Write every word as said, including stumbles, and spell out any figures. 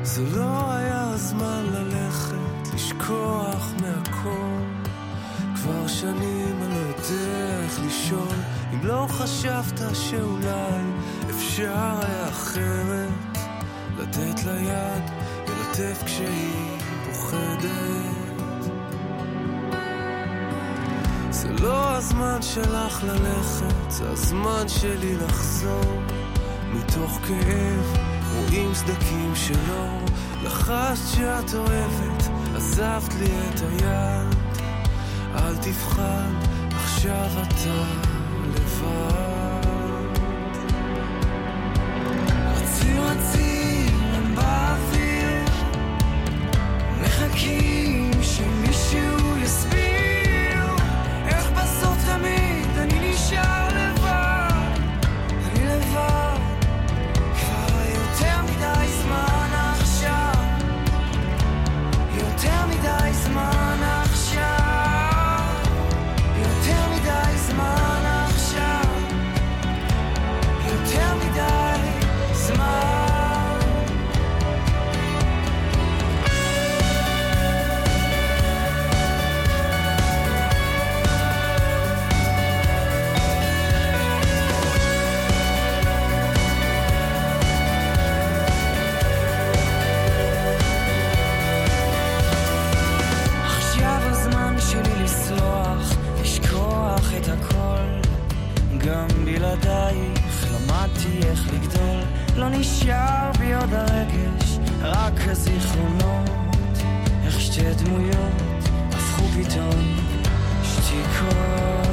זה לא היה הזמן ללכת, לשכוח מהכל. כבר שנים אני לא יודע איך לישון, אם לא חשבת שאולי אפשר היה אחרת, לתת לה יד ולטף כשהיא פוחדת. זה לא הזמן שלך ללכת, זה הזמן שלי לחזור. מתוך כאב רואים סדקים שלא לחשת שאת אוהבת, עזבת לי את היד. אל תבחן, עכשיו אתה לבד. רצים רצים הם באוויר, מחכים שמישהו יסביר איך בסוף תמיד אני נשאר לבד. אני לבד כבר יותר מדי זמן עכשיו, יותר מדי זמן עכשיו, יותר מדי זמן עכשיו, יותר מדי זמן. את הכל, גם בלעדייך למדתי איך לגדול. לא נשאר בי עוד הרגש, רק הזיכרונות, איך שתי דמויות הפכו פתאום שתיקות.